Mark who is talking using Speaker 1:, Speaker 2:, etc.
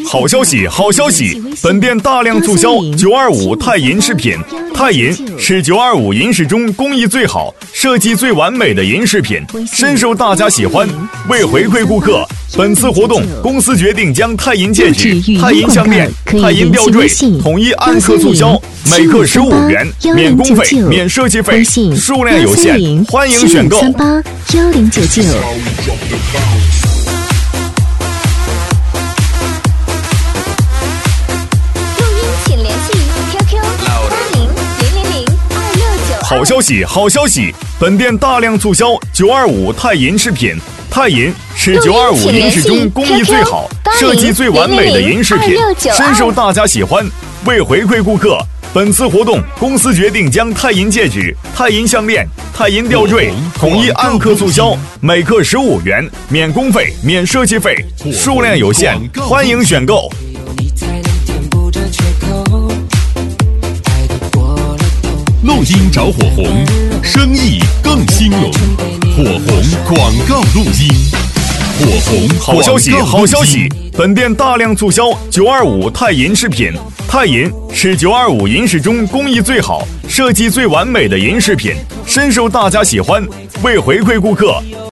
Speaker 1: 好消息，好消息！本店大量促销925钛银饰品。钛银是925银饰中工艺最好、设计最完美的银饰品，深受大家喜欢。为回馈顾客，本次活动公司决定将钛银戒指、钛银项链、钛银吊坠统一按克促销，每克15元，免工费、免设计费，数量有限，欢迎选购。
Speaker 2: 1099。
Speaker 1: 好消息，好消息！本店大量促销925钛银饰品。钛银是925银饰中工艺最好、设计最完美的银饰品，深受大家喜欢。为回馈顾客，本次活动公司决定将钛银戒指、钛银项链、钛银吊坠统一按克促销，每克15元，免工费、免设计费，数量有限，欢迎选购。
Speaker 3: 录音找火红，生意更兴隆。火红广告录音，火红
Speaker 1: 好消息，好消息！本店大量促销925钛银饰品。钛银是925银饰中工艺最好、设计最完美的银饰品，深受大家喜欢。为回馈顾客，